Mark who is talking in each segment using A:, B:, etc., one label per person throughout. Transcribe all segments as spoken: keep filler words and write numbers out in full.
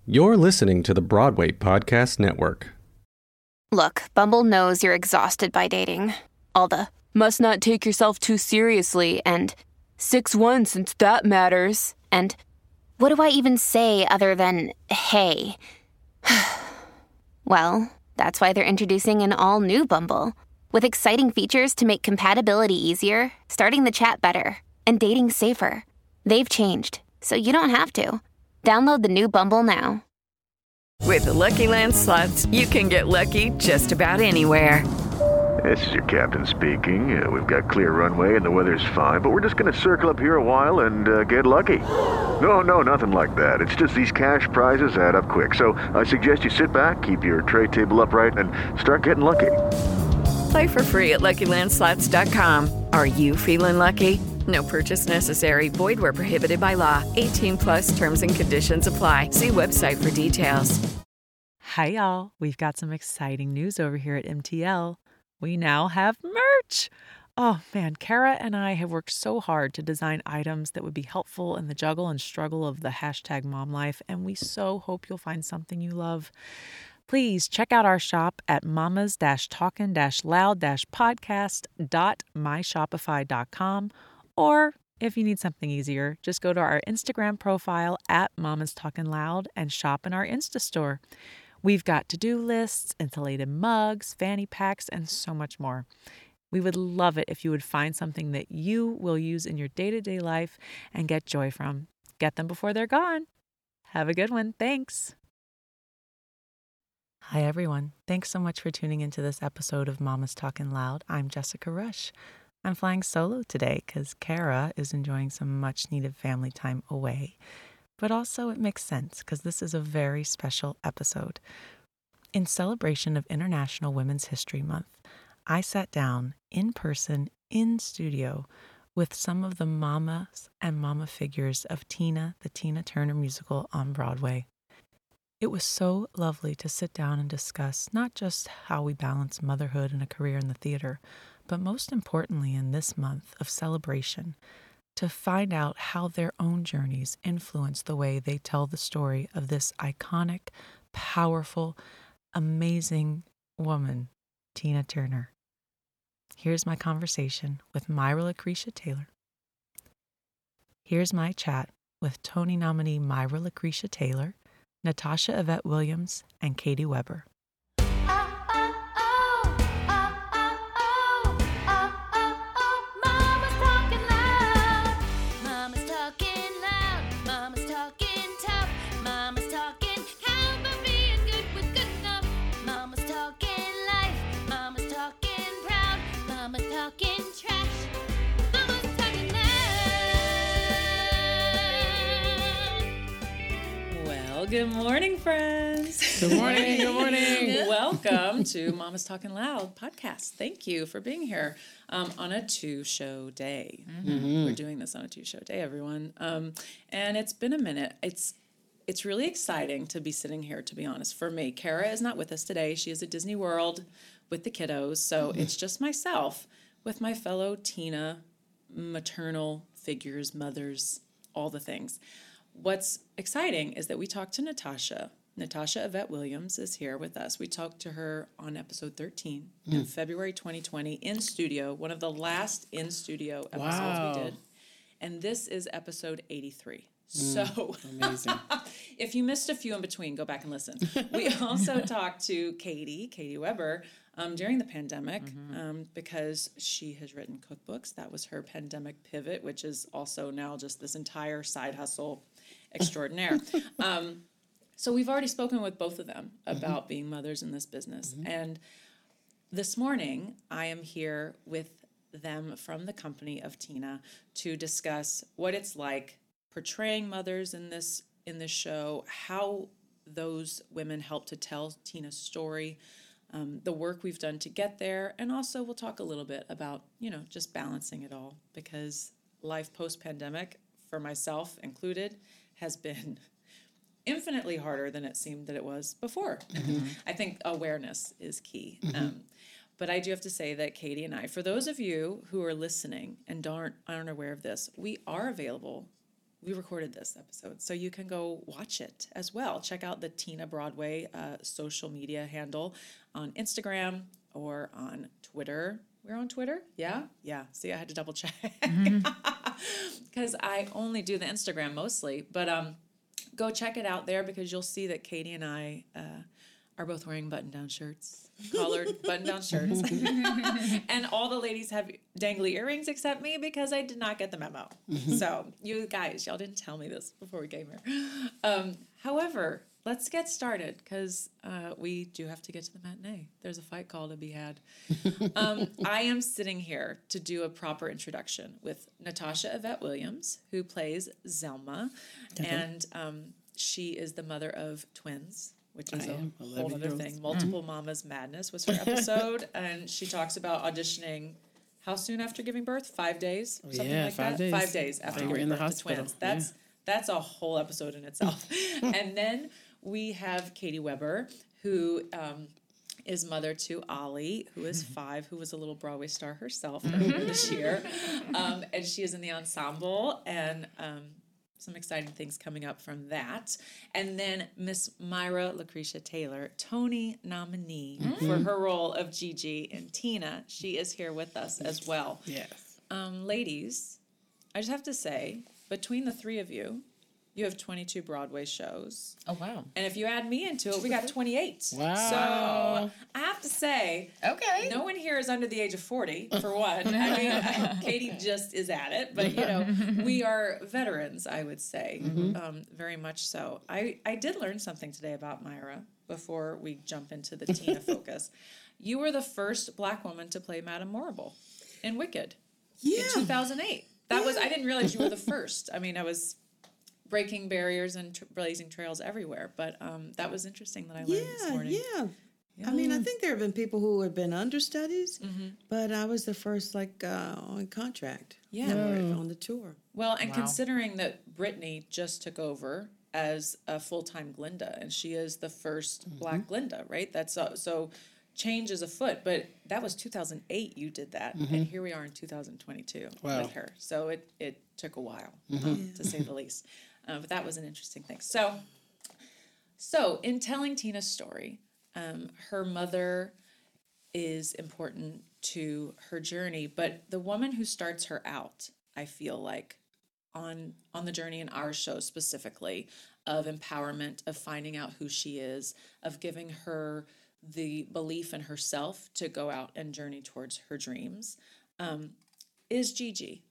A: You're listening to the Broadway Podcast Network.
B: Look, Bumble knows you're exhausted by dating. All the, must not take yourself too seriously, and six one since that matters, and what do I even say other than, hey? Well, that's why they're introducing an all-new Bumble, with exciting features to make compatibility easier, starting the chat better, and dating safer. They've changed, so you don't have to. Download the new Bumble now.
C: With the Lucky Land Slots, you can get lucky just about anywhere.
D: This is your captain speaking. Uh, we've got clear runway and the weather's fine, but we're just going to circle up here a while and uh, get lucky. No, no, nothing like that. It's just these cash prizes add up quick. So I suggest you sit back, keep your tray table upright, and start getting lucky.
C: Play for free at Lucky Land Slots dot com. Are you feeling lucky? No purchase necessary. Void where prohibited by law. eighteen plus terms and conditions apply. See website for details.
E: Hi, y'all. We've got some exciting news over here at M T L. We now have merch. Oh, man, Kara and I have worked so hard to design items that would be helpful in the juggle and struggle of the hashtag mom life, and we so hope you'll find something you love. Please check out our shop at mamas talkin loud podcast dot my shopify dot com. Or if you need something easier, just go to our Instagram profile at Mamas Talkin' Loud and shop in our Insta store. We've got to-do lists, insulated mugs, fanny packs, and so much more. We would love it if you would find something that you will use in your day-to-day life and get joy from. Get them before they're gone. Have a good one. Thanks. Hi, everyone. Thanks so much for tuning into this episode of Mamas Talkin' Loud. I'm Jessica Rush. I'm flying solo today because Kara is enjoying some much-needed family time away. But also it makes sense because this is a very special episode. In celebration of International Women's History Month, I sat down in person, in studio, with some of the mamas and mama figures of Tina, the Tina Turner musical on Broadway. It was so lovely to sit down and discuss not just how we balance motherhood and a career in the theater, but most importantly in this month of celebration, to find out how their own journeys influence the way they tell the story of this iconic, powerful, amazing woman, Tina Turner. Here's my conversation with Myra Lucretia Taylor. Here's my chat with Tony nominee Myra Lucretia Taylor, Natasha Yvette Williams, and Katie Weber. Good morning, friends.
F: Good morning. Good morning.
E: Welcome to Mama's Talking Loud podcast. Thank you for being here um, on a two-show day. Mm-hmm. We're doing this on a two-show day, everyone. Um, and it's been a minute. It's it's really exciting to be sitting here, to be honest, for me. Kara is not with us today. She is at Disney World with the kiddos. So mm-hmm. It's just myself with my fellow Tina maternal figures, mothers, all the things. What's exciting is that we talked to Natasha. Natasha Yvette Williams is here with us. We talked to her on episode thirteen mm. in February twenty twenty in studio, one of the last in studio episodes wow. we did. And this is episode eighty-three. Mm, so amazing. If you missed a few in between, go back and listen. We also talked to Katie, Katie Weber, um, during the pandemic mm-hmm. um, because she has written cookbooks. That was her pandemic pivot, which is also now just this entire side hustle extraordinaire. um, so we've already spoken with both of them about mm-hmm. being mothers in this business. Mm-hmm. And this morning, I am here with them from the company of Tina to discuss what it's like portraying mothers in this in this show, how those women help to tell Tina's story, um, the work we've done to get there, and also we'll talk a little bit about, you know, just balancing it all, because life post-pandemic, for myself included, has been infinitely harder than it seemed that it was before. Mm-hmm. I think awareness is key. Mm-hmm. Um, but I do have to say that Katie and I, for those of you who are listening and aren't, aren't aware of this, we are available we recorded this episode, so you can go watch it as well. Check out the Tina Broadway uh, social media handle on Instagram or on Twitter. We're on Twitter? Yeah? Yeah. See, I had to double check. Because I only do the Instagram mostly. But um, go check it out there because you'll see that Katie and I uh, are both wearing button-down shirts, collared button-down shirts. And all the ladies have dangly earrings except me because I did not get the memo. So you guys, y'all didn't tell me this before we came here. Um, however, let's get started because uh, we do have to get to the matinee. There's a fight call to be had. Um, I am sitting here to do a proper introduction with Natasha Yvette Williams, who plays Zelma. And um, she is the mother of twins, which is
F: I
E: a
F: am.
E: whole other
F: eleven-year-olds.
E: thing. Multiple Mamas Madness was her episode. And she talks about auditioning how soon after giving birth? Five days? Something
F: yeah,
E: like
F: five
E: that?
F: days.
E: Five days after
F: They were
E: giving
F: in the
E: birth to
F: hospital,
E: twins. That's,
F: yeah.
E: that's a whole episode in itself. And then we have Katie Weber, who um, is mother to Ollie, who is five, who was a little Broadway star herself earlier this year. Um, and she is in the ensemble, and um, some exciting things coming up from that. And then Miss Myra Lucretia Taylor, Tony nominee for her role of Gigi in Tina. She is here with us as well.
F: Yes.
E: Um, ladies, I just have to say, between the three of you, you have twenty-two Broadway shows.
G: Oh, wow.
E: And if you add me into it, we got twenty-eight.
F: Wow.
E: So I have to say,
G: Okay.
E: no one here is under the age of forty, for one. I mean, Katie just is at it. But, you know, we are veterans, I would say, um, very much so. I, I did learn something today about Myra before we jump into the Tina focus. You were the first Black woman to play Madame Morrible in Wicked
F: Yeah.
E: in two thousand eight. That was, I didn't realize you were the first. I mean, I was breaking barriers and tr- blazing trails everywhere. But um, that was interesting that I learned this
H: Yeah,
E: morning.
H: yeah. I mean, I think there have been people who have been understudies, but I was the first, like, uh, on contract.
E: Yeah.
H: for- on the tour.
E: Well, and considering that Brittany just took over as a full-time Glinda, and she is the first Black Glinda, right? That's uh, so change is afoot. But that was two thousand eight you did that, and here we are in two thousand twenty-two
F: Wow.
E: with her. So it, it took a while, um, to say the least. Uh, but that was an interesting thing. So, so in telling Tina's story, um, her mother is important to her journey, but the woman who starts her out, I feel like, on on the journey in our show specifically, of empowerment, of finding out who she is, of giving her the belief in herself to go out and journey towards her dreams, um, is Gigi.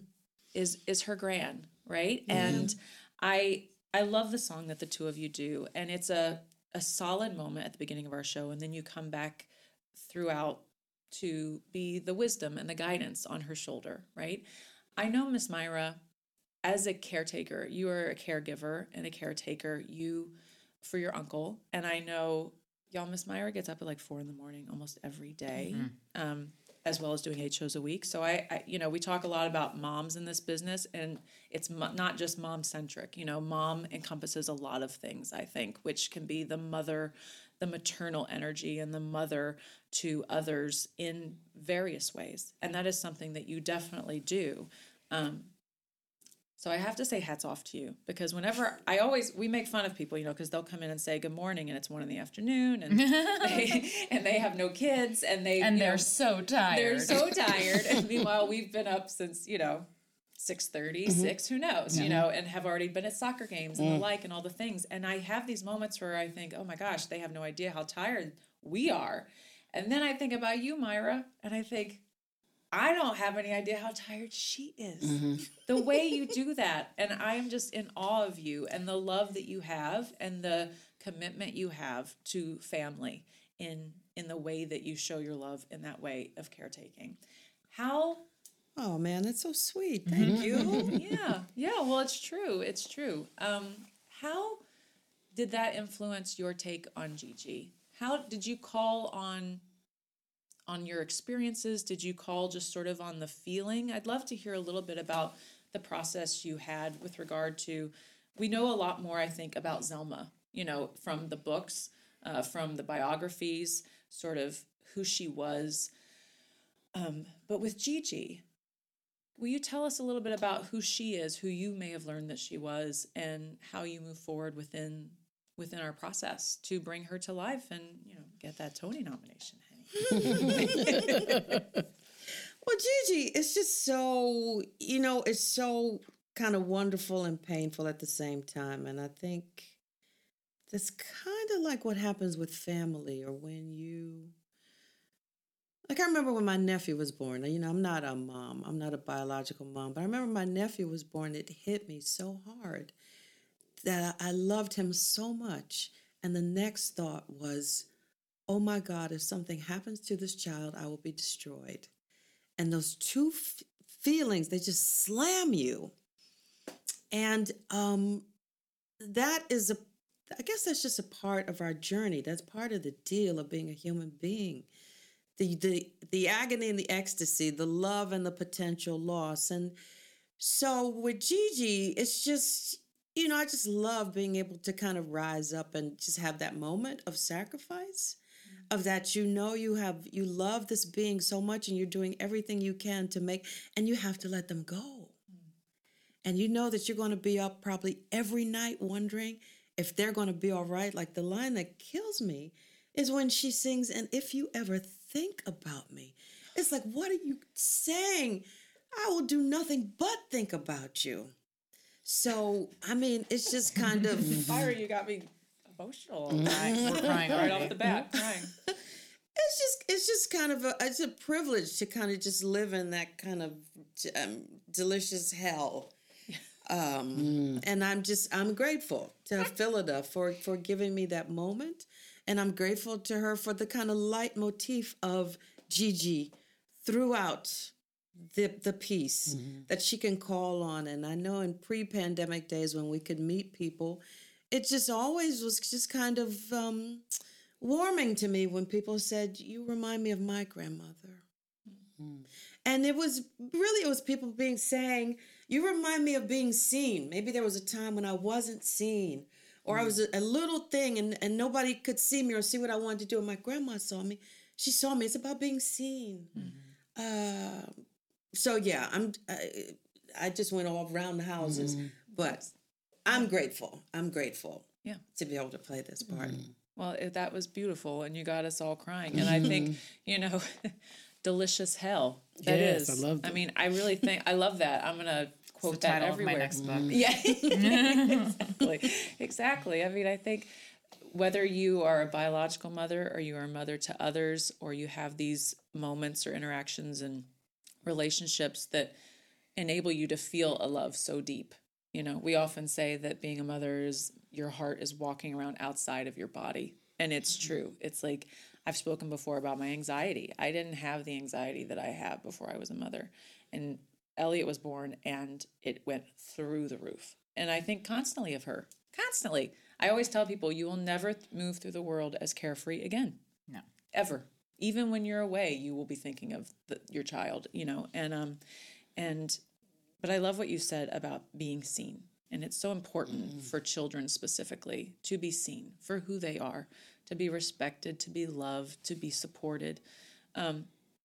E: Is is her gran, right? And I I love the song that the two of you do, and it's a a solid moment at the beginning of our show, and then you come back throughout to be the wisdom and the guidance on her shoulder, right? I know, Miss Myra, as a caretaker, you are a caregiver and a caretaker, you for your uncle, and I know y'all, Miss Myra gets up at like four in the morning almost every day, um, as well as doing eight shows a week. So I, I, you know, we talk a lot about moms in this business, and it's mo- not just mom centric. You know, mom encompasses a lot of things, I think, which can be the mother, the maternal energy, and the mother to others in various ways. And that is something that you definitely do. Um, So I have to say hats off to you, because whenever I always, we make fun of people, you know, because they'll come in and say good morning and it's one in the afternoon and they, and they have no kids and they,
G: And
E: you
G: they're
E: know,
G: so tired.
E: they're so tired. And meanwhile, we've been up since, you know, six thirty, six, who knows, you know, and have already been at soccer games and the like and all the things. And I have these moments where I think, oh my gosh, they have no idea how tired we are. And then I think about you, Myra, and I think, I don't have any idea how tired she is. The way you do that. And I'm just in awe of you and the love that you have and the commitment you have to family in in the way that you show your love in that way of caretaking. How
H: Oh, man, that's so sweet. Thank you.
E: yeah, yeah, well, it's true. It's true. Um, how did that influence your take on Gigi? How did you call on on your experiences? Did you call just sort of on the feeling? I'd love to hear a little bit about the process you had with regard to, we know a lot more, I think, about Zelma, you know, from the books, uh, from the biographies, sort of who she was. Um, but with Gigi, will you tell us a little bit about who she is, who you may have learned that she was, and how you move forward within within our process to bring her to life and, you know, get that Tony nomination, Henny?
H: Well, Gigi, it's just so, you know, it's so kind of wonderful and painful at the same time. And I think that's kind of like what happens with family, or when you, like I remember when my nephew was born. You know, I'm not a mom, I'm not a biological mom, but I remember my nephew was born. It hit me so hard that I loved him so much. And the next thought was, oh my God, if something happens to this child, I will be destroyed. And those two f- feelings, they just slam you. And um, that is a, I guess that's just a part of our journey. That's part of the deal of being a human being. The, the, the agony and the ecstasy, the love and the potential loss. And so with Gigi, it's just, you know, I just love being able to kind of rise up and just have that moment of sacrifice. Of that, you know, you have, you love this being so much and you're doing everything you can to make, and you have to let them go. Mm. And you know that you're going to be up probably every night wondering if they're going to be all right. Like the line that kills me is when she sings, and if you ever think about me, it's like, what are you saying? I will do nothing but think about you. So, I mean, it's just kind of.
E: Fire, you got me emotional.
F: Right. We're crying
E: right off the bat, crying.
H: It's just, it's just kind of a, it's a privilege to kind of just live in that kind of um, delicious hell. Um, mm. And I'm just, I'm grateful to Phillida for, for giving me that moment. And I'm grateful to her for the kind of leitmotif of Gigi throughout the the piece mm-hmm. that she can call on. And I know in pre-pandemic days when we could meet people, it just always was just kind of um, warming to me when people said, you remind me of my grandmother. Mm-hmm. And it was really, it was people being saying, you remind me of being seen. Maybe there was a time when I wasn't seen, or mm-hmm. I was a, a little thing and, and nobody could see me or see what I wanted to do. And my grandma saw me. She saw me. It's about being seen. Mm-hmm. Uh, so yeah, I'm, I, I just went all around the houses, mm-hmm. but I'm grateful. I'm grateful
E: yeah.
H: to be able to play this part.
E: Mm-hmm. Well, it, that was beautiful, and you got us all crying. And I think, you know, delicious hell. That
F: yes,
E: is.
F: I love that.
E: I mean, I really think, I love that. I'm going to quote that everywhere.
F: Of my next book.
E: Yeah, exactly. Exactly. I mean, I think whether you are a biological mother or you are a mother to others, or you have these moments or interactions and relationships that enable you to feel a love so deep. You know, we often say that being a mother is your heart is walking around outside of your body. And it's true. It's like, I've spoken before about my anxiety. I didn't have the anxiety that I have before I was a mother. And Elliot was born and it went through the roof. And I think constantly of her, constantly. I always tell people, you will never move through the world as carefree again.
F: No.
E: Ever. Even when you're away, you will be thinking of the, your child, you know, and, um, and, but I love what you said about being seen. And it's so important mm. for children specifically to be seen for who they are, to be respected, to be loved, to be supported. Um,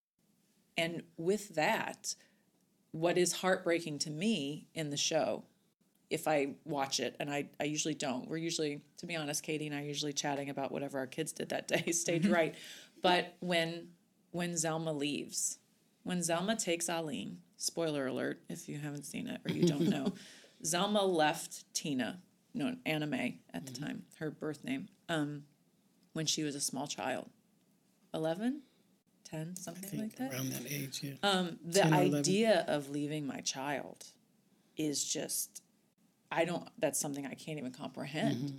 E: and with that, what is heartbreaking to me in the show, if I watch it, and I, I usually don't, we're usually, to be honest, Katie and I are usually chatting about whatever our kids did that day, stage right. But when when Zelma leaves, when Zelma takes Aline, spoiler alert if you haven't seen it or you don't know, Zelma left Tina, no, Anna Mae at the mm-hmm. time, her birth name, um, when she was a small child, eleven, ten, something
F: I think
E: like that.
F: Around that age, yeah.
E: Um, the ten, idea of leaving my child is just, I don't, that's something I can't even comprehend. Mm-hmm.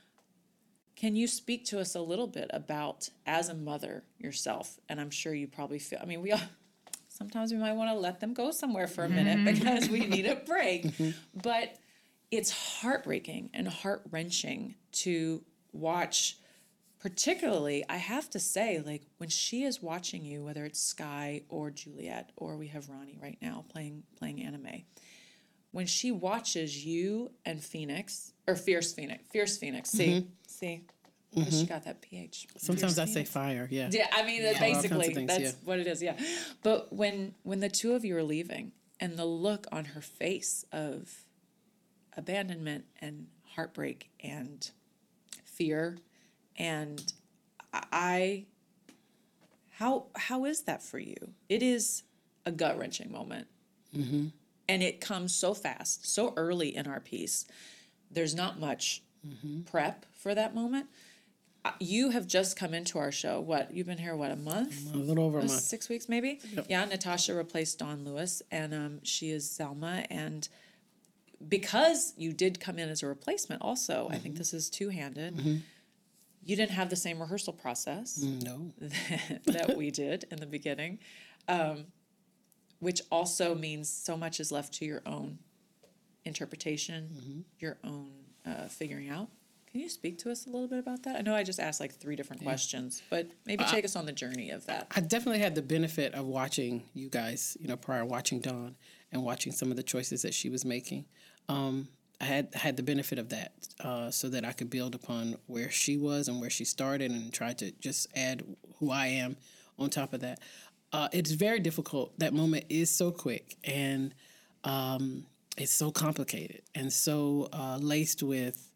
E: Can you speak to us a little bit about, as a mother yourself, and I'm sure you probably feel, I mean, we all, sometimes we might want to let them go somewhere for a minute because we need a break. But it's heartbreaking and heart-wrenching to watch, particularly, I have to say, like, when she is watching you, whether it's Sky or Juliet, or we have Ronnie right now playing playing Anna Mae, when she watches you and Phoenix, or Fierce Phoenix, Fierce Phoenix, see, mm-hmm. see, mm-hmm. she got that P H.
F: Sometimes
E: Fierce
F: I
E: Phoenix.
F: say fire, yeah.
E: Yeah, I mean,
F: yeah.
E: basically,
F: things,
E: that's
F: yeah.
E: what it is, yeah. But when when the two of you are leaving, and the look on her face of abandonment and heartbreak and fear. And I, how how is that for you? It is a gut-wrenching moment. Mm-hmm. And it comes so fast, so early in our piece. There's not much mm-hmm. prep for that moment. You have just come into our show. What, you've been here, what, a month?
F: A little over a month.
E: Six weeks, maybe?
F: Yep.
E: Yeah, Natasha replaced Dawn Lewis, and um, she is Zelma. And because you did come in as a replacement also, mm-hmm. I think this is two-handed, mm-hmm. you didn't have the same rehearsal process
F: no.
E: that, that we did in the beginning, um, which also means so much is left to your own interpretation, mm-hmm. your own uh, figuring out. Can you speak to us a little bit about that? I know I just asked like three different yeah. questions, but maybe take I, us on the journey of that.
F: I definitely had the benefit of watching you guys, you know, prior watching Dawn and watching some of the choices that she was making. Um, I had had the benefit of that uh, so that I could build upon where she was and where she started and try to just add who I am on top of that. Uh, it's very difficult. That moment is so quick and um, it's so complicated and so uh, laced with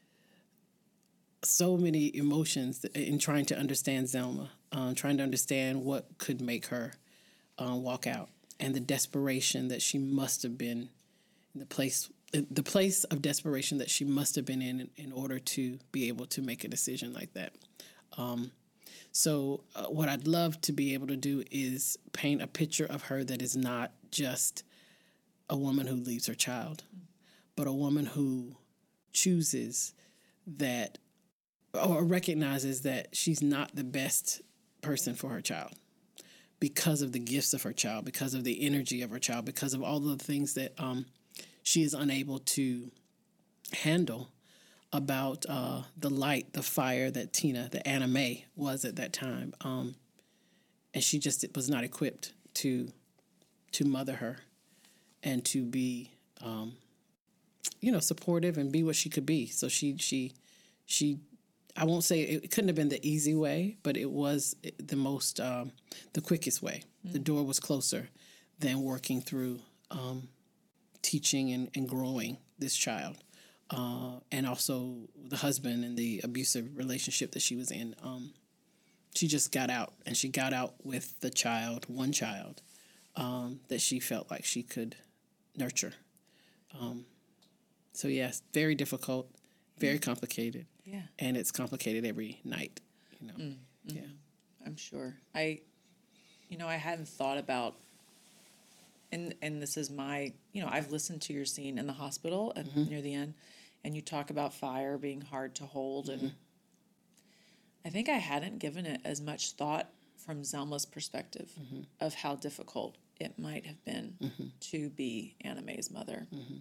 F: so many emotions in trying to understand Zelma, um, trying to understand what could make her uh, walk out, and the desperation that she must have been in the place, the place of desperation that she must have been in in order to be able to make a decision like that. Um, so uh, what I'd love to be able to do is paint a picture of her that is not just a woman who leaves her child, but a woman who chooses that or recognizes that she's not the best person for her child because of the gifts of her child, because of the energy of her child, because of all the things that um, she is unable to handle about uh, the light, the fire that Tina, the Anna Mae, was at that time. Um, and she just was not equipped to to mother her and to be, um, you know, supportive and be what she could be. So she she she. I won't say it couldn't have been the easy way, but it was the most, um, the quickest way. Mm-hmm. The door was closer than working through um, teaching and, and growing this child. Uh, and also the husband and the abusive relationship that she was in. Um, she just got out, and she got out with the child, one child, um, that she felt like she could nurture. Um, so, yes, very difficult, very complicated.
E: Yeah.
F: And it's complicated every night, you know. Mm, mm, yeah.
E: I'm sure. I, you know, I hadn't thought about, and and this is my, you know, I've listened to your scene in the hospital at, mm-hmm. near the end, and you talk about fire being hard to hold. Mm-hmm. And I think I hadn't given it as much thought from Zelma's perspective mm-hmm. of how difficult it might have been mm-hmm. to be Anna Mae's mother. Mm-hmm.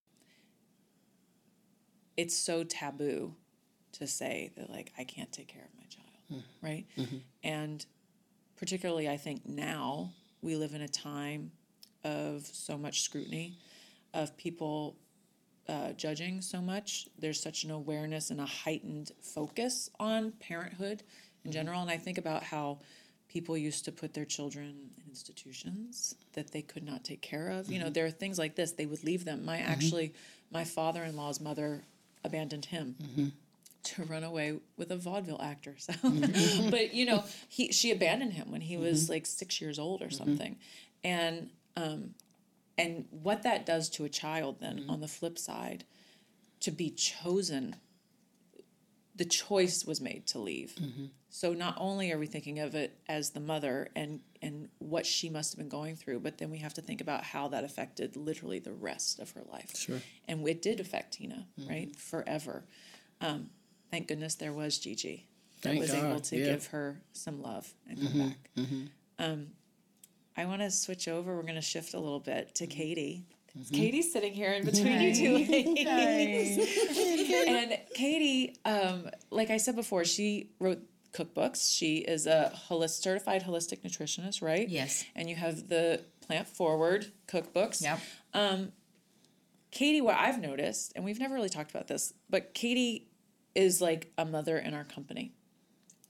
E: It's so taboo to say that, like, I can't take care of my child, mm. right? Mm-hmm. And particularly, I think now we live in a time of so much scrutiny, of people uh, judging so much. There's such an awareness and a heightened focus on parenthood in mm-hmm. general. And I think about how people used to put their children in institutions that they could not take care of. Mm-hmm. You know, there are things like this. They would leave them. My mm-hmm. actually, my father-in-law's mother abandoned him. Mm-hmm. to run away with a vaudeville actor. So, mm-hmm. but you know, he she abandoned him when he was mm-hmm. like six years old or mm-hmm. something, and um, and what that does to a child then mm-hmm. on the flip side, to be chosen, the choice was made to leave. Mm-hmm. So not only are we thinking of it as the mother and and what she must have been going through, but then we have to think about how that affected literally the rest of her life.
F: Sure.
E: And it did affect Tina, mm-hmm. right, forever. Um, Thank goodness there was Gigi that
F: Thank
E: was
F: God.
E: able to
F: yeah.
E: give her some love and come
F: mm-hmm.
E: back.
F: Mm-hmm.
E: Um, I want to switch over. We're going to shift a little bit to Katie. Mm-hmm. Katie's sitting here in between Hi. you two ladies. And Katie, um, like I said before, she wrote cookbooks. She is a holist, certified holistic nutritionist, right?
G: Yes.
E: And you have the Plant Forward cookbooks.
G: Yep.
E: Um, Katie, what I've noticed, and we've never really talked about this, but Katie is like a mother in our company.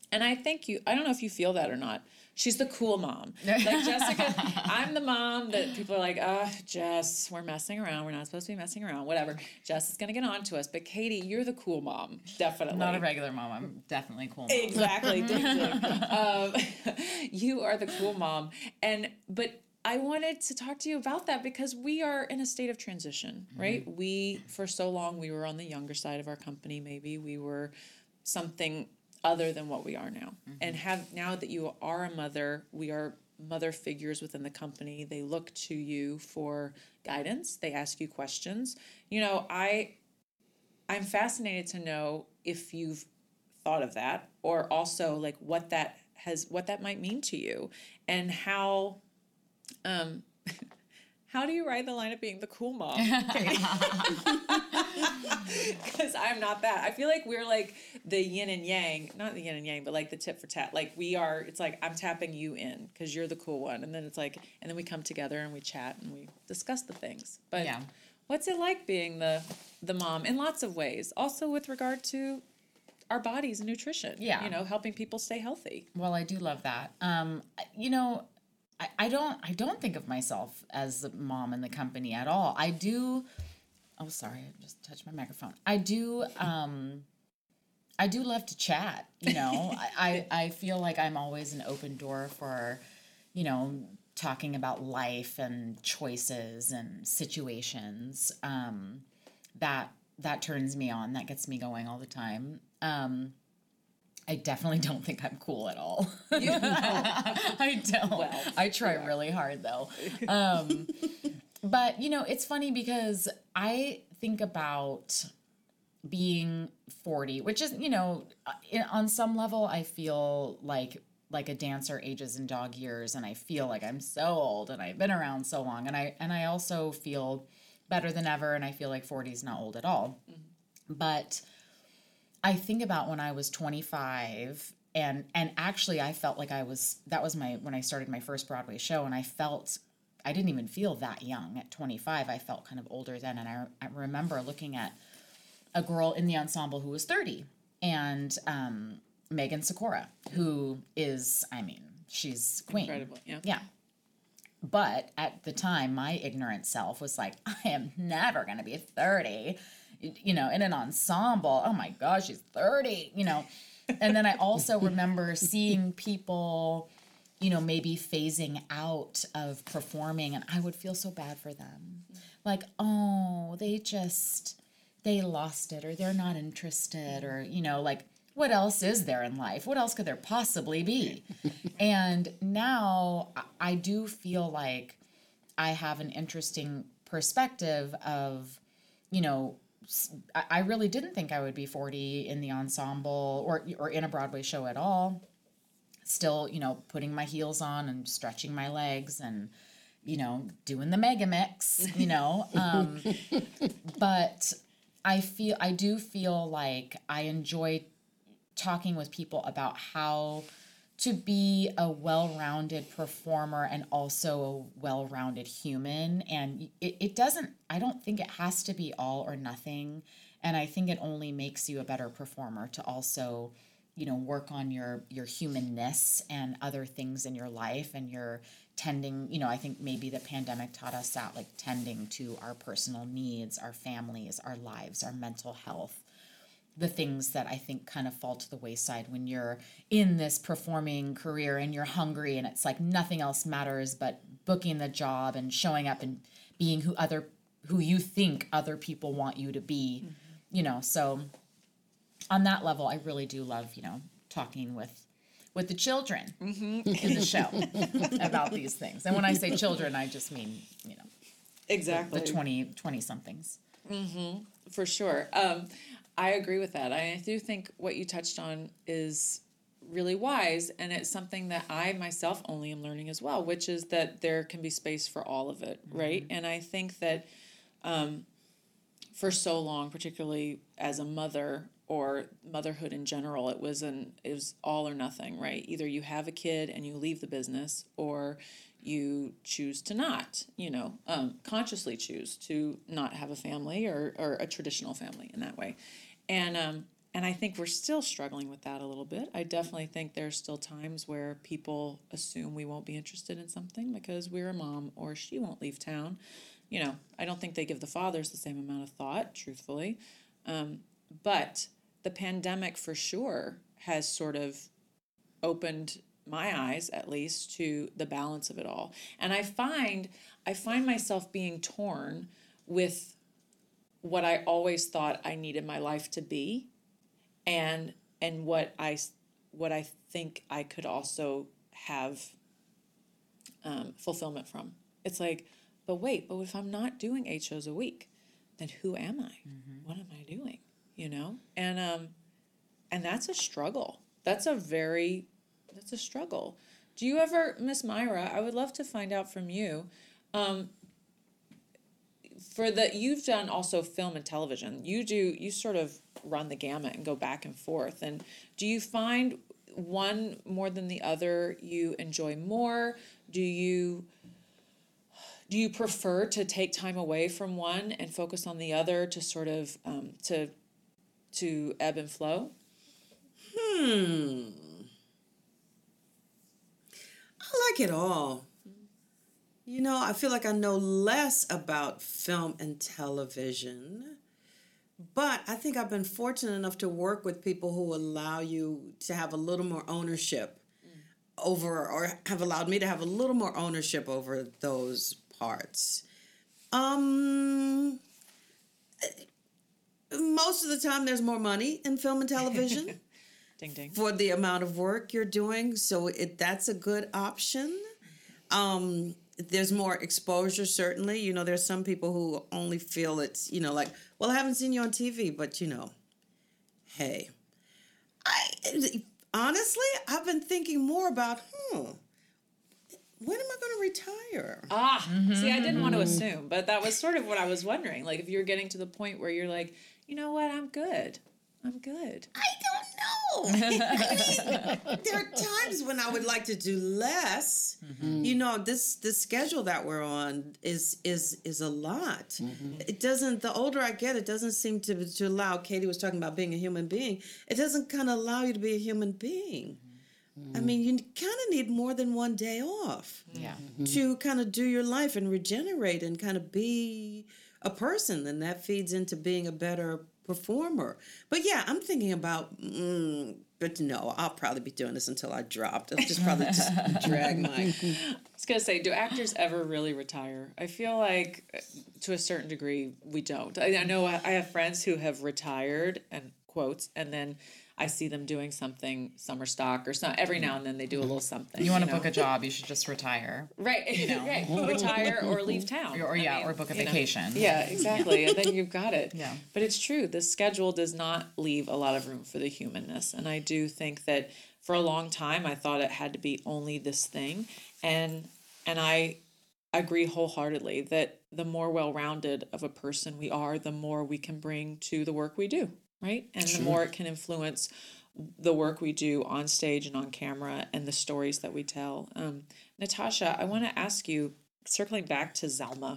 E: And I think you, I don't know if you feel that or not. She's the cool mom. Like Jessica, I'm the mom that people are like, oh, Jess, we're messing around. We're not supposed to be messing around. Whatever. Jess is going to get on to us. But Katie, you're the cool mom. Definitely.
G: Not a regular mom. I'm definitely cool mom.
E: Exactly. um, you are the cool mom. And, but I wanted to talk to you about that because we are in a state of transition, right? Mm-hmm. We, for so long, we were on the younger side of our company. Maybe we were something other than what we are now. Mm-hmm. And have now that you are a mother, we are mother figures within the company. They look to you for guidance. They ask you questions. You know, I I'm fascinated to know if you've thought of that, or also like what that has what that might mean to you, and how um how do you ride the line of being the cool mom? Because I'm not that. I feel like we're like the yin and yang, not the yin and yang, but like the tit for tat. Like we are, it's like I'm tapping you in because you're the cool one. And then it's like, and then we come together and we chat and we discuss the things. But yeah. What's it like being the the mom in lots of ways? Also with regard to our bodies and nutrition. Yeah. You know, helping people stay healthy.
G: Well, I do love that. Um, you know, I, I don't I don't think of myself as a mom in the company at all. I do oh sorry, I just touched my microphone. I do um I do love to chat, you know. I, I, I feel like I'm always an open door for, you know, talking about life and choices and situations. Um that that turns me on, that gets me going all the time. Um I definitely don't think I'm cool at all. You know. I don't. Well, I try yeah. really hard though. Um, but you know, it's funny because I think about being forty, which is, you know, in, on some level I feel like like a dancer ages in dog years, and I feel like I'm so old and I've been around so long, and I and I also feel better than ever, and I feel like forty is not old at all. Mm-hmm. But I think about when I was twenty-five, and and actually I felt like I was, that was my, when I started my first Broadway show, and I felt, I didn't even feel that young at twenty-five. I felt kind of older then, and I, I remember looking at a girl in the ensemble who was thirty, and um, Megan Sikora, who is, I mean, she's queen.
E: Incredible, yeah.
G: Yeah. But at the time, my ignorant self was like, I am never going to be thirty. You know, in an ensemble, oh my gosh, she's thirty, you know. And then I also remember seeing people, you know, maybe phasing out of performing, and I would feel so bad for them. Like, oh, they just, they lost it, or they're not interested, or, you know, like, what else is there in life? What else could there possibly be? And now I do feel like I have an interesting perspective of, you know, I really didn't think I would be forty in the ensemble or or in a Broadway show at all. Still, you know, putting my heels on and stretching my legs and, you know, doing the mega mix, you know. Um, but I feel, I do feel like I enjoy talking with people about how to be a well-rounded performer and also a well-rounded human. And it, it doesn't, I don't think it has to be all or nothing. And I think it only makes you a better performer to also, you know, work on your, your humanness and other things in your life, and your tending, you know, I think maybe the pandemic taught us that, like tending to our personal needs, our families, our lives, our mental health. The things that I think kind of fall to the wayside when you're in this performing career and you're hungry and it's like nothing else matters but booking the job and showing up and being who other who you think other people want you to be, mm-hmm. you know. So on that level, I really do love, you know, talking with with the children mm-hmm. in the show about these things. And when I say children, I just mean, you know,
E: exactly
G: the, the twenty, twenty somethings.
E: Mm-hmm. For sure. Um, I agree with that. I do think what you touched on is really wise, and it's something that I myself only am learning as well, which is that there can be space for all of it, mm-hmm. right? And I think that um, for so long, particularly as a mother or motherhood in general, it was an it was all or nothing, right? Either you have a kid and you leave the business, or you choose to not, you know, um, consciously choose to not have a family or, or a traditional family in that way. And um, and I think we're still struggling with that a little bit. I definitely think there's still times where people assume we won't be interested in something because we're a mom or she won't leave town. You know, I don't think they give the fathers the same amount of thought, truthfully. Um, but the pandemic for sure has sort of opened my eyes, at least, to the balance of it all. And I find I find myself being torn with what I always thought I needed my life to be, and and what I what I think I could also have um, fulfillment from. It's like, but wait, but if I'm not doing eight shows a week, then who am I? Mm-hmm. What am I doing? You know, and um, and that's a struggle. That's a very that's a struggle. Do you ever, Miss Myra? I would love to find out from you. Um, for the you've done also film and television. You do you sort of run the gamut and go back and forth. And do you find one more than the other you enjoy more? Do you do you prefer to take time away from one and focus on the other to sort of um, to to ebb and flow?
H: Hmm. I like it all. You know, I feel like I know less about film and television, but I think I've been fortunate enough to work with people who allow you to have a little more ownership mm. over, or have allowed me to have a little more ownership over those parts. Um, most of the time there's more money in film and television.
E: Ding, ding.
H: For the amount of work you're doing, so it that's a good option. Um, there's more exposure, certainly. You know, there's some people who only feel it's, you know, like, well, I haven't seen you on T V, but, you know, hey. I honestly, I've been thinking more about, hmm, when am I going to retire?
E: Ah, mm-hmm, see, I didn't want to assume, but that was sort of what I was wondering. Like, if you're getting to the point where you're like, you know what, I'm good. I'm good.
H: I don't know. I mean, there are times when I would like to do less. Mm-hmm. You know, this the schedule that we're on is is is a lot. Mm-hmm. It doesn't. The older I get, it doesn't seem to to allow. Katie was talking about being a human being. It doesn't kind of allow you to be a human being. Mm-hmm. I mean, you kind of need more than one day off.
G: Yeah.
H: Mm-hmm. To kind of do your life and regenerate and kind of be a person, and that feeds into being a better performer. But yeah, I'm thinking about, mm, but no, I'll probably be doing this until I drop. I'll just probably just drag my...
E: I was going to say, do actors ever really retire? I feel like to a certain degree, we don't. I, I know I have friends who have retired, and quotes, and then I see them doing something, summer stock or something. Every now and then they do a little something.
G: You want to
E: you know?
G: book a job, you should just retire.
E: Right, you know? Right. Retire or leave town.
G: Or, or yeah, mean, or book a vacation.
E: Know? Yeah, exactly. And then you've got it.
G: Yeah.
E: But it's true. The schedule does not leave a lot of room for the humanness. And I do think that for a long time, I thought it had to be only this thing. And and I agree wholeheartedly that the more well-rounded of a person we are, the more we can bring to the work we do. Right? And True. The more it can influence the work we do on stage and on camera and the stories that we tell. Um, Natasha, I want to ask you, circling back to Zelma,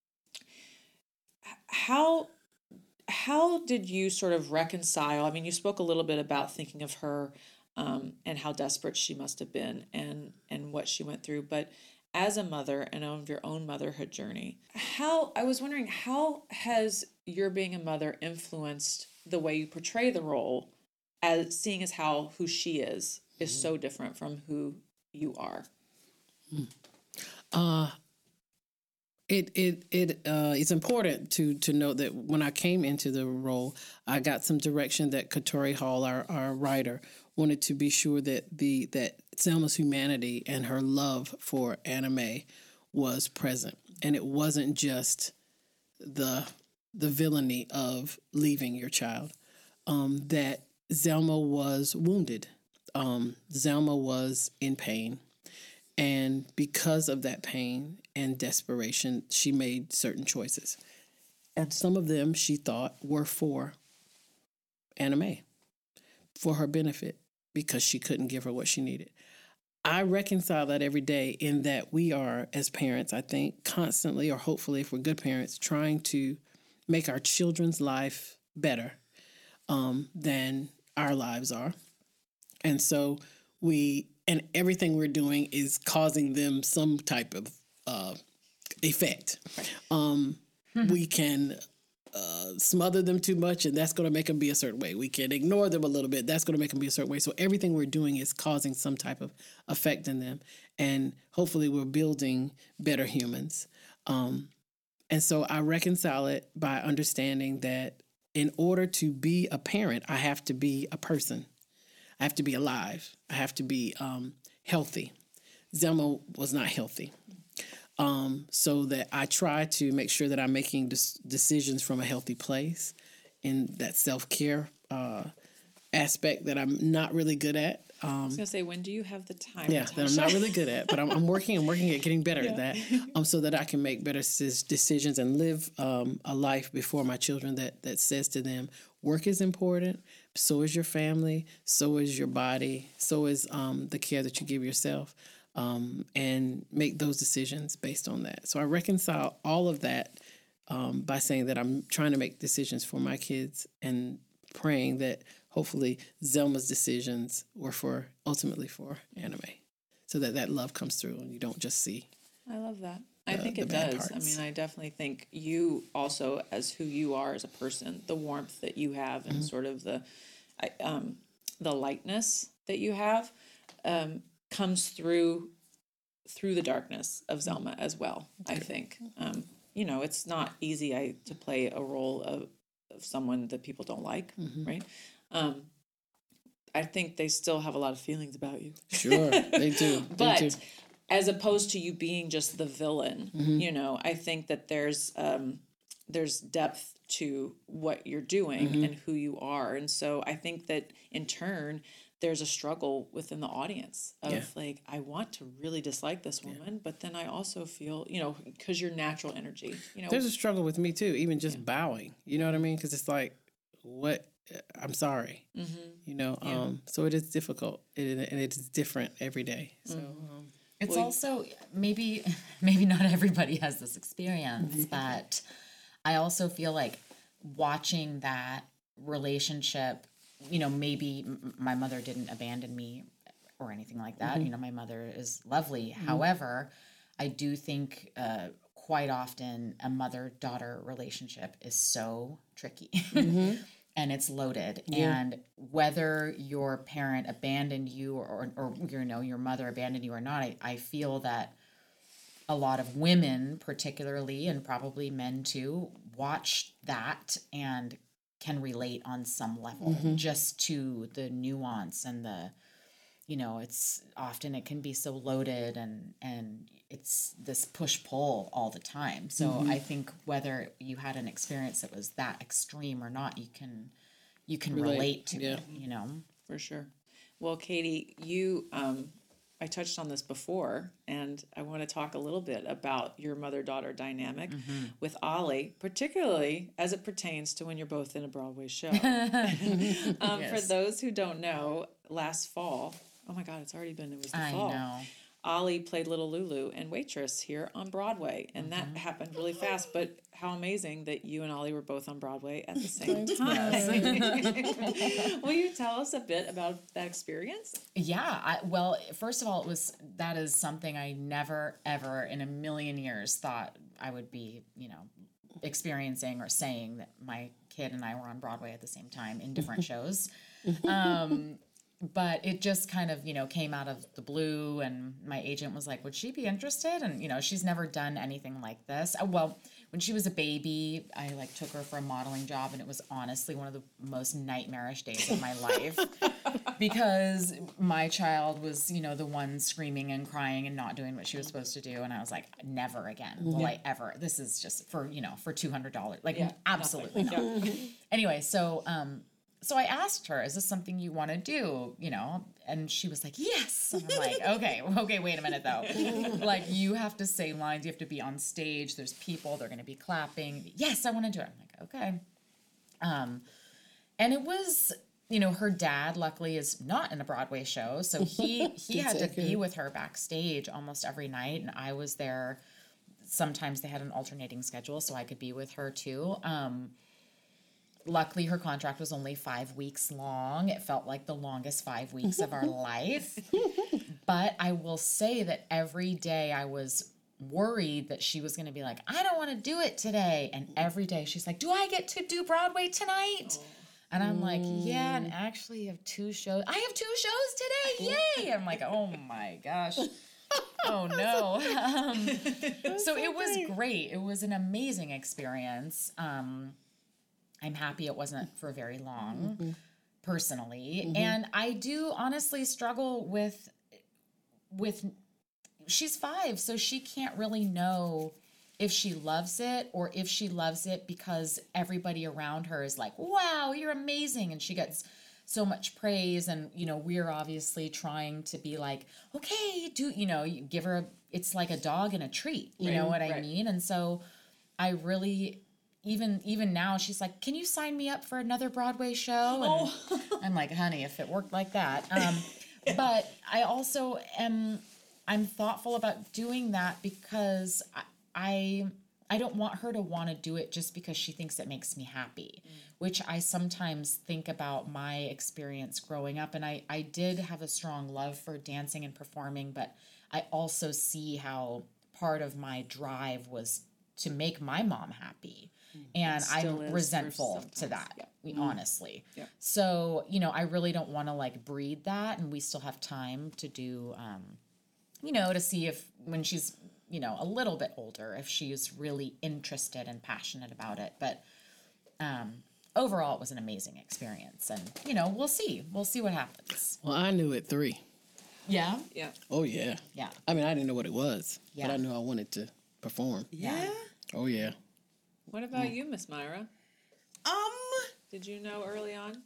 E: how how did you sort of reconcile? I mean, you spoke a little bit about thinking of her um, and how desperate she must have been and and what she went through, but as a mother and on your own motherhood journey, how I was wondering, how has your being a mother influenced the way you portray the role, as seeing as how who she is is mm. so different from who you are?
F: Mm. Uh, it it it uh, it's important to to note that when I came into the role, I got some direction that Katori Hall, our our writer, wanted to be sure that the that Zelma's humanity and her love for anime was present, and it wasn't just the the villainy of leaving your child. Um, that Zelma was wounded. Um, Zelma was in pain, and because of that pain and desperation, she made certain choices, and some of them she thought were for anime, for her benefit, because she couldn't give her what she needed. I reconcile that every day in that we are, as parents, I think, constantly, or hopefully if we're good parents, trying to make our children's life better. um, than our lives are. And so we, and everything we're doing is causing them some type of uh, effect. Um, mm-hmm. We can uh, smother them too much, and that's going to make them be a certain way. We can ignore them a little bit. That's going to make them be a certain way. So everything we're doing is causing some type of effect in them. And hopefully we're building better humans. Um, and so I reconcile it by understanding that in order to be a parent, I have to be a person. I have to be alive. I have to be um, healthy. Zelma was not healthy. Um, so that I try to make sure that I'm making des- decisions from a healthy place in that self-care uh, aspect that I'm not really good at. Um,
E: I was going to say, when do you have the time?
F: Yeah,
E: Natasha?
F: that I'm not really good at, but I'm, I'm working and working at getting better
E: yeah.
F: at that um, so that I can make better decisions and live um, a life before my children that, that says to them, work is important, so is your family, so is your body, so is um, the care that you give yourself. Um, and make those decisions based on that. So I reconcile all of that um, by saying that I'm trying to make decisions for my kids and praying that hopefully Zelma's decisions were for ultimately for Anime, so that that love comes through and you don't just see.
E: I love that.
F: The,
E: I think it does. Parts. I mean, I definitely think you also, as who you are as a person, the warmth that you have and mm-hmm. sort of the um, the lightness that you have. Um, comes through through the darkness of Zelma as well, I think. Um, you know, it's not easy I, to play a role of, of someone that people don't like, mm-hmm. right? Um, I think they still have a lot of feelings about you.
F: Sure, they do.
E: But
F: they do.
E: As opposed to you being just the villain, mm-hmm. you know, I think that there's um, there's depth to what you're doing mm-hmm. and who you are. And so I think that in turn, there's a struggle within the audience of yeah. like, I want to really dislike this woman, yeah. but then I also feel, you know, because your natural energy, you know.
F: There's a struggle with me too, even just yeah. bowing, you know what I mean? Because it's like, what, I'm sorry, mm-hmm. you know, yeah. um, so it is difficult it, and it is different every day. So mm-hmm. um,
G: It's well, also, maybe, maybe not everybody has this experience, mm-hmm. but I also feel like watching that relationship, you know, maybe my mother didn't abandon me or anything like that. Mm-hmm. You know, my mother is lovely. Mm-hmm. However, I do think uh, quite often a mother-daughter relationship is so tricky mm-hmm. and it's loaded. Yeah. And whether your parent abandoned you or, or, you know, your mother abandoned you or not, I, I feel that a lot of women particularly, and probably men too, watch that and can relate on some level mm-hmm. just to the nuance and the, you know, it's often it can be so loaded and, and it's this push-pull all the time. So mm-hmm. I think whether you had an experience that was that extreme or not, you can, you can relate, relate to yeah. it, you know?
E: For sure. Well, Katie, you, um, I touched on this before, and I want to talk a little bit about your mother-daughter dynamic mm-hmm. with Ollie, particularly as it pertains to when you're both in a Broadway show. um, yes. For those who don't know, last fall, oh my God, it's already been, it was the
G: I
E: fall.
G: know.
E: Ollie played Little Lulu and Waitress here on Broadway, and mm-hmm. that happened really fast, but how amazing that you and Ollie were both on Broadway at the same time. Will you tell us a bit about that experience?
G: Yeah, I, well, first of all, it was, that is something I never, ever in a million years thought I would be, you know, experiencing or saying that my kid and I were on Broadway at the same time in different shows. Um, But it just kind of, you know, came out of the blue, and my agent was like, would she be interested? And, you know, she's never done anything like this. Well, when she was a baby, I, like, took her for a modeling job, and it was honestly one of the most nightmarish days of my life because my child was, you know, the one screaming and crying and not doing what she was supposed to do. And I was like, never again will yeah. I ever. This is just for, you know, for two hundred dollars. Like, yeah, absolutely not. Yeah. Anyway, so, um, So I asked her, is this something you want to do? You know, and she was like, yes. And I'm like, okay, okay, wait a minute though. Like, you have to say lines, you have to be on stage. There's people, they're going to be clapping. Yes, I want to do it. I'm like, okay. Um, and it was, you know, her dad luckily is not in a Broadway show. So he, he had to be with her backstage almost every night. And I was there. Sometimes they had an alternating schedule so I could be with her too. Um, luckily her contract was only five weeks long. It felt like the longest five weeks of our life. But I will say that every day I was worried that she was going to be like, I don't want to do it today. And every day she's like, do I get to do Broadway tonight? Oh. And I'm like, yeah, and actually you have two shows. I have two shows today. Yay. I'm like, oh my gosh. Oh no. Um, so it was great. It was an amazing experience. Um, I'm happy it wasn't for very long, mm-hmm. personally. Mm-hmm. And I do honestly struggle with, with, she's five, so she can't really know if she loves it or if she loves it because everybody around her is like, wow, you're amazing. And she gets so much praise. And, you know, we're obviously trying to be like, okay, do, you know, you give her, a, it's like a dog and a treat, you right, know what I right. mean? And so I really, even, even now she's like, can you sign me up for another Broadway show? And oh. I'm like, honey, if it worked like that. Um, but I also am, I'm thoughtful about doing that because I, I I don't want her to want to do it just because she thinks it makes me happy, mm. which I sometimes think about my experience growing up. And I, I did have a strong love for dancing and performing, but I also see how part of my drive was to make my mom happy. Mm. And I'm resentful to that, yeah. honestly. Mm. Yeah. So, you know, I really don't want to like breed that. And we still have time to do, um, you know, to see if when she's, you know, a little bit older, if she's really interested and passionate about it. But um, overall, it was an amazing experience. And, you know, we'll see. We'll see what happens.
F: Well, I knew at three.
G: Yeah?
E: Yeah.
F: Oh, yeah.
G: Yeah.
F: I mean, I didn't know what it was,
G: yeah.
F: but I knew I wanted to perform.
H: Yeah?
F: Oh, yeah.
E: What about mm. you, Miss Myra?
H: Um.
E: Did you know early on?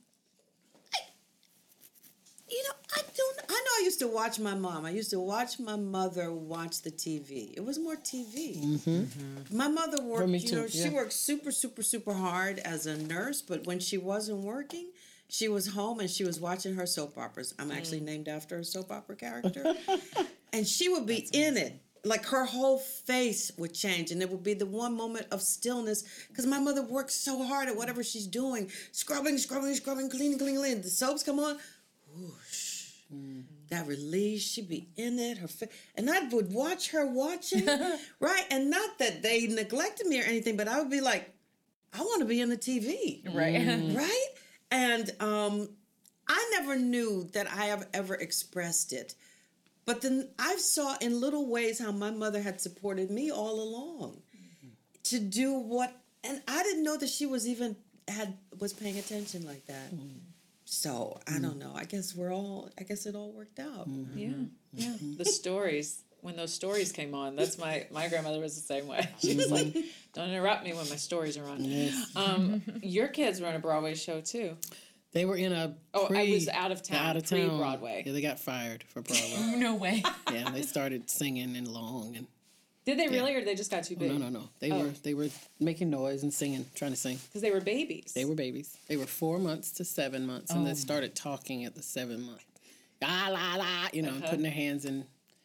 H: You know, I don't, I know I used to watch my mom. I used to watch my mother watch the T V. It was more T V. Mm-hmm. Mm-hmm. My mother worked, you know, yeah. she worked super, super, super hard as a nurse, but when she wasn't working, she was home and she was watching her soap operas. I'm actually mm. named after a soap opera character. And she would be That's in amazing. It. Like her whole face would change, and it would be the one moment of stillness because my mother works so hard at whatever she's doing, scrubbing, scrubbing, scrubbing, cleaning, cleaning, cleaning. The soaps come on. Whoosh. Mm. That release, she'd be in it, her fa- and I would watch her watching, right? And not that they neglected me or anything, but I would be like, I want to be in the T V,
G: right?
H: Mm. Right? And um, I never knew that I have ever expressed it, but then I saw in little ways how my mother had supported me all along mm-hmm. to do what, and I didn't know that she was even had was paying attention like that. Mm. So, I don't know. I guess we're all, I guess it all worked out.
E: Mm-hmm. Yeah. Yeah. The stories, when those stories came on, that's my, my grandmother was the same way. She was like, don't interrupt me when my stories are on. Yes. Um, your kids were on a Broadway show too.
F: They were in a
E: Oh, pre, I was out of town,
F: out of town.
E: Pre-Broadway.
F: Yeah, they got fired for Broadway.
G: No way.
F: Yeah, they started singing and long and
E: Did they really, yeah. or they just got too big?
F: Oh, no, no, no. They oh. were they were making noise and singing, trying to sing.
E: Because they were babies.
F: They were babies. They were four months to seven months, and oh. they started talking at the seven month. La la la, you know, uh-huh. putting their hands in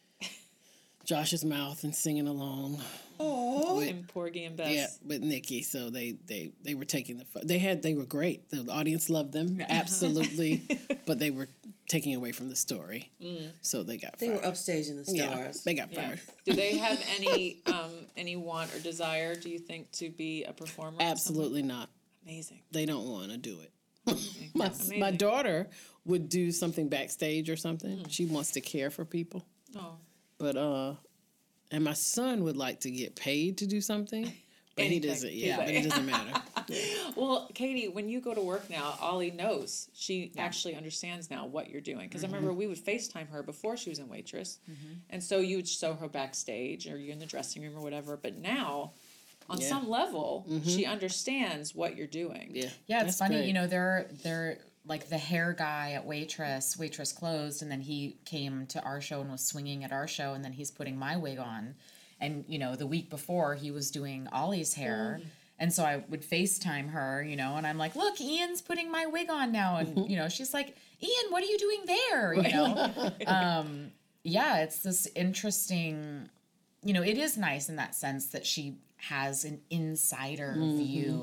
F: Josh's mouth and singing along.
H: Oh,
E: and Porgy and Bess.
F: Yeah, with Nikki. So they they they were taking the they had they were great. The audience loved them absolutely, but they were taking away from the story. Mm. So they got
H: they
F: fired.
H: They were upstaging the stars.
F: Yeah, they got
E: yeah.
F: fired.
E: Do they have any um, any want or desire, do you think, to be a performer?
F: Absolutely not.
E: Amazing.
F: They don't want to do it. my, my daughter would do something backstage or something. Mm. She wants to care for people.
E: Oh.
F: But, uh, and my son would like to get paid to do something. But Anything. he doesn't, yeah, but it doesn't matter. Yeah.
E: Well, Katie, when you go to work now, Ollie knows. She yeah. actually understands now what you're doing. Because mm-hmm. I remember we would FaceTime her before she was in Waitress. Mm-hmm. And so you would show her backstage or you're in the dressing room or whatever. But now, on yeah. some level, mm-hmm. she understands what you're doing.
F: Yeah,
G: yeah it's
F: That's
G: funny.
F: great.
G: You know, they're, they're like the hair guy at Waitress. Waitress closed, and then he came to our show and was swinging at our show, and then he's putting my wig on. And, you know, the week before, he was doing Ollie's hair. Mm. And so I would FaceTime her, you know, and I'm like, look, Ian's putting my wig on now. And, you know, she's like, Ian, what are you doing there? You know? um, yeah, it's this interesting, you know, it is nice in that sense that she has an insider mm-hmm. view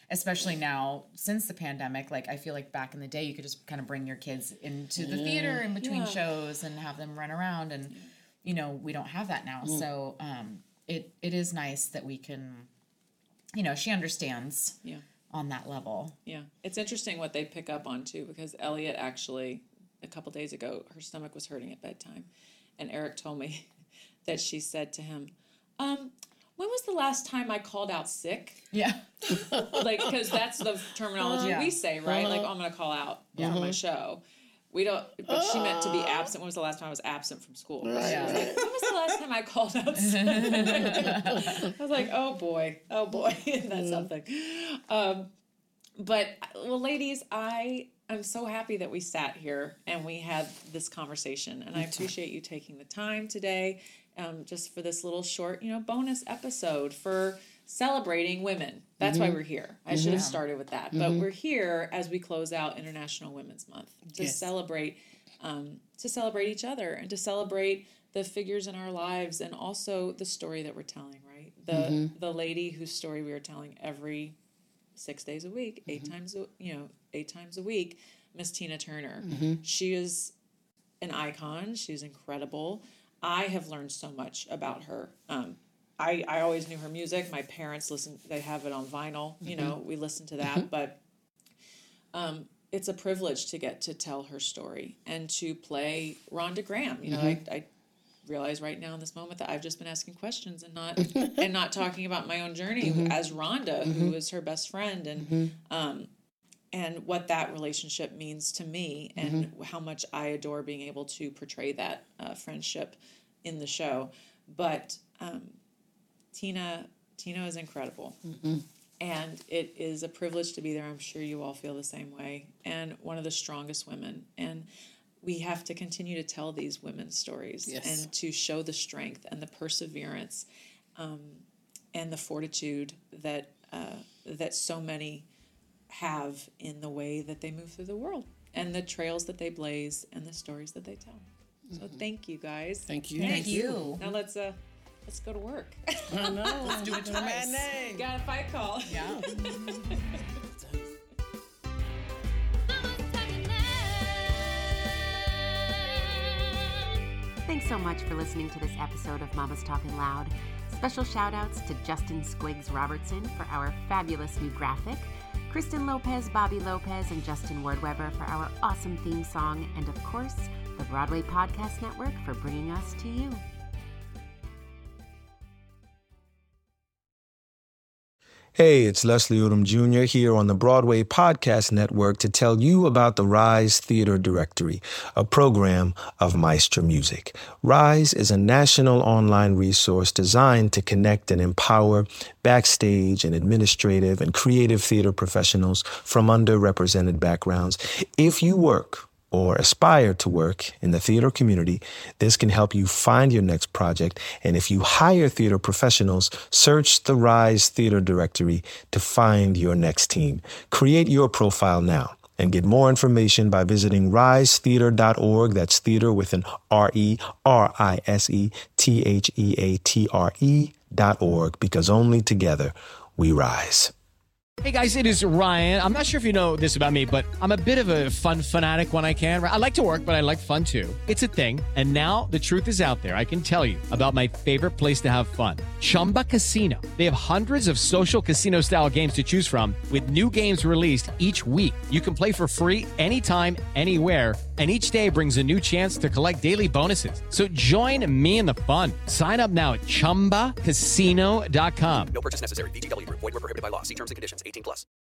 G: especially now since the pandemic, like I feel like back in the day, you could just kind of bring your kids into the theater in between
E: Yeah.
G: shows and have them run around. And, you know, we don't have that now. Mm. So um, it it is nice that we can, you know, she understands
E: Yeah.
G: on that level.
E: Yeah. It's interesting what they pick up on too, because Elliot actually, a couple days ago, her stomach was hurting at bedtime. And Eric told me that she said to him, um, when was the last time I called out sick?
G: Yeah.
E: Like, because that's the terminology
G: Yeah.
E: we say, right?
F: Uh-huh.
E: Like, oh, I'm going to call out
G: Yeah.
E: on my show. We don't, but she meant to be absent. When was the last time I was absent from school? She was
G: Yeah.
E: like, when was the last time I called out sick? I was like, oh boy, oh boy, that's something. Um, but, well, ladies, I am so happy that we sat here and we had this conversation. And I appreciate you taking the time today um, just for this little short, you know, bonus episode for celebrating women. That's
F: Mm-hmm.
E: why we're here. I should have started with that. But we're here as we close out International Women's Month to
F: Yes.
E: celebrate um, to celebrate each other and to celebrate the figures in our lives and also the story that we're telling, right? The
F: Mm-hmm.
E: the lady whose story we are telling every six days a week, eight
F: Mm-hmm.
E: times a, you know, eight times a week, Miss Tina Turner.
F: Mm-hmm.
E: She is an icon. She's incredible. I have learned so much about her. Um, I, I always knew her music. My parents listen, they have it on vinyl, you know, we listen to that, but um, it's a privilege to get to tell her story and to play Rhonda Graham. You know, I, I realize right now in this moment that I've just been asking questions and not, and not talking about my own journey as Rhonda, who is her best friend, and, um, and what that relationship means to me and how much I adore being able to portray that uh, friendship in the show. But, um, Tina, Tina is incredible. And it is a privilege to be there. I'm sure you all feel the same way. And one of the strongest women. And we have to continue to tell these women's stories
F: Yes.
E: and to show the strength and the perseverance um, and the fortitude that uh, that so many have in the way that they move through the world and the trails that they blaze and the stories that they tell. So thank you, guys.
F: Thank you.
G: Thank you.
E: Now let's uh let's go to work.
F: I know. Let's do it to the matinee.
E: Got a fight call.
G: Yeah.
I: Thanks so much for listening to this episode of Mama's Talking Loud. Special shout outs to Justin Squiggs Robertson for our fabulous new graphic, Kristen Lopez, Bobby Lopez, and Justin Wardweber for our awesome theme song, and of course, the Broadway Podcast Network for bringing us to you.
J: Hey, it's Leslie Odom Junior here on the Broadway Podcast Network to tell you about the Rise Theater Directory, a program of Maestra Music. Rise is a national online resource designed to connect and empower backstage and administrative and creative theater professionals from underrepresented backgrounds. If you work or aspire to work in the theater community, this can help you find your next project. And if you hire theater professionals, search the Rise Theater Directory to find your next team. Create your profile now and get more information by visiting rise theater dot org. That's theater with an R E, R I S E T H E A T R E dot org, because only together we rise.
K: Hey guys, it is Ryan. I'm not sure if you know this about me, but I'm a bit of a fun fanatic when I can. I like to work, but I like fun too. It's a thing. And now the truth is out there. I can tell you about my favorite place to have fun. Chumba Casino. They have hundreds of social casino style games to choose from with new games released each week. You can play for free anytime, anywhere. And each day brings a new chance to collect daily bonuses. So join me in the fun. Sign up now at chumba casino dot com.
L: No purchase necessary. V G W Group. Void where prohibited by law. See terms and conditions. eighteen plus.